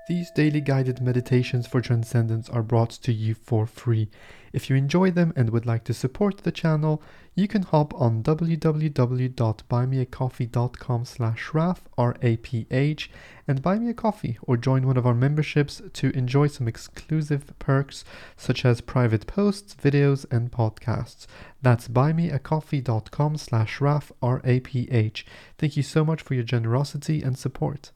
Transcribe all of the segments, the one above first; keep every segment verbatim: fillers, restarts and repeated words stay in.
These daily guided meditations for transcendence are brought to you for free. If you enjoy them and would like to support the channel, you can hop on w w w dot buy me a coffee dot com slash raf, R A P H, and buy me a coffee or join one of our memberships to enjoy some exclusive perks such as private posts, videos, and podcasts. That's buy me a coffee dot com slash raf, R A P H. Thank you so much for your generosity and support.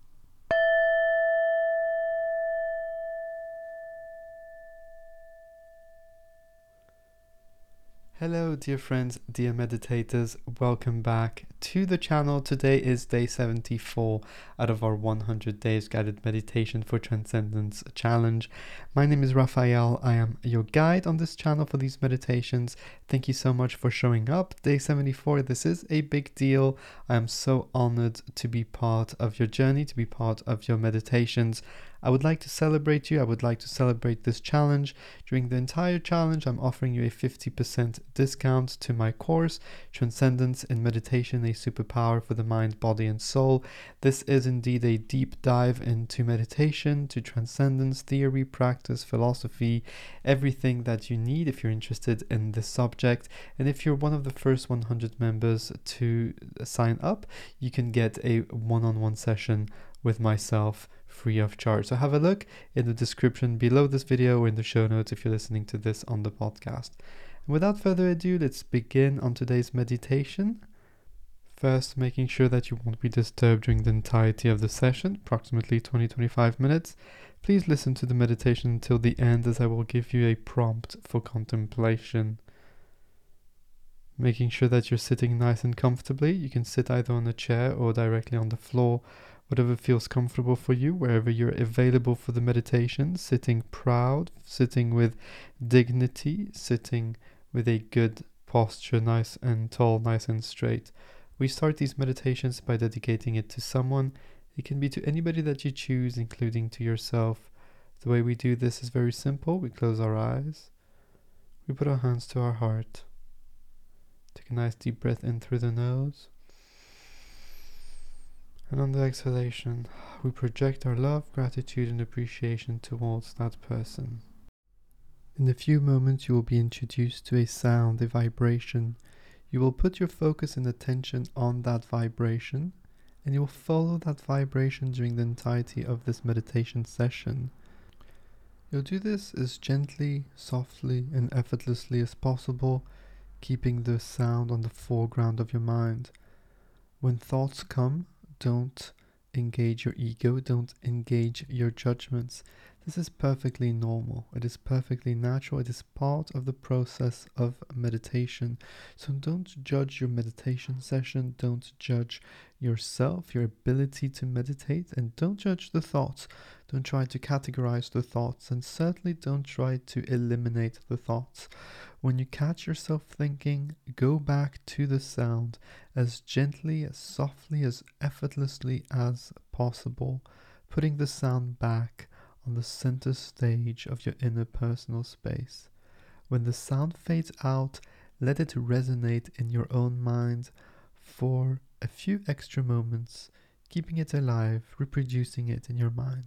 Hello dear friends, dear meditators, welcome back to the channel. Today is day seventy-four out of our one hundred days guided meditation for transcendence challenge. My name is Raphael, I am your guide on this channel for these meditations. Thank you so much for showing up. Day seventy-four, this is a big deal. I am so honored to be part of your journey, to be part of your meditations. I would like to celebrate you. I would like to celebrate this challenge. During the entire challenge, I'm offering you a fifty percent discount to my course, Transcendence in Meditation, a Superpower for the Mind, Body, and Soul. This is indeed a deep dive into meditation, to transcendence, theory, practice, philosophy, everything that you need if you're interested in this subject. And if you're one of the first one hundred members to sign up, you can get a one-on-one session with myself free of charge. So have a look in the description below this video or in the show notes if you're listening to this on the podcast. And without further ado, let's begin on today's meditation. First, making sure that you won't be disturbed during the entirety of the session, approximately twenty to twenty-five minutes. Please listen to the meditation until the end, as I will give you a prompt for contemplation. Making sure that you're sitting nice and comfortably. You can sit either on a chair or directly on the floor, whatever feels comfortable for you, wherever you're available for the meditation. Sitting proud, sitting with dignity, sitting with a good posture, nice and tall, nice and straight. We start these meditations by dedicating it to someone. It can be to anybody that you choose, including to yourself. The way we do this is very simple. We close our eyes. We put our hands to our heart. Take a nice deep breath in through the nose. And on the exhalation, we project our love, gratitude, and appreciation towards that person. In a few moments, you will be introduced to a sound, a vibration. You will put your focus and attention on that vibration, and you will follow that vibration during the entirety of this meditation session. You'll do this as gently, softly, and effortlessly as possible, keeping the sound on the foreground of your mind. When thoughts come, don't engage your ego, don't engage your judgments. This is perfectly normal. It is perfectly natural. It is part of the process of meditation. So don't judge your meditation session. Don't judge yourself, your ability to meditate, and don't judge the thoughts. Don't try to categorize the thoughts, and certainly don't try to eliminate the thoughts. When you catch yourself thinking, go back to the sound as gently, as softly, as effortlessly as possible, putting the sound back on the center stage of your inner personal space. When the sound fades out, let it resonate in your own mind for a few extra moments, keeping it alive, reproducing it in your mind.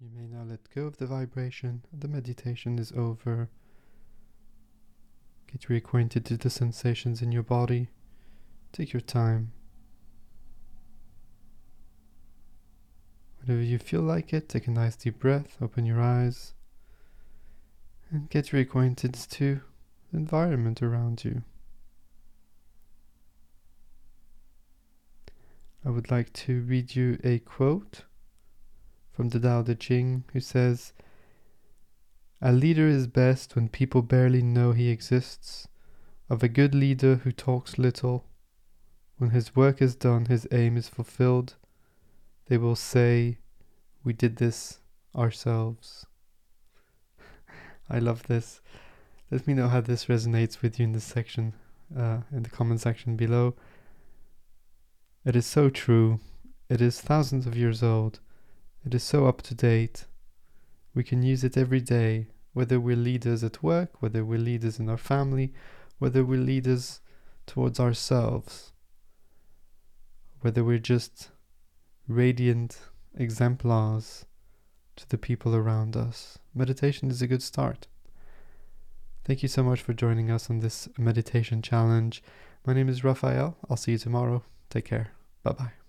You may now let go of the vibration. The meditation is over. Get reacquainted to the sensations in your body. Take your time. Whenever you feel like it, take a nice deep breath, open your eyes, and get reacquainted to the environment around you. I would like to read you a quote from the Tao Te Ching, who says, "A leader is best when people barely know he exists. Of a good leader who talks little, when his work is done, his aim is fulfilled, they will say, 'We did this ourselves.'" I love this. Let me know how this resonates with you in this section, uh, in the comment section below. It is so true. It is thousands of years old. It is so up to date. We can use it every day, whether we're leaders at work, whether we're leaders in our family, whether we're leaders towards ourselves, whether we're just radiant exemplars to the people around us. Meditation is a good start. Thank you so much for joining us on this meditation challenge. My name is Raphael. I'll see you tomorrow. Take care. Bye-bye.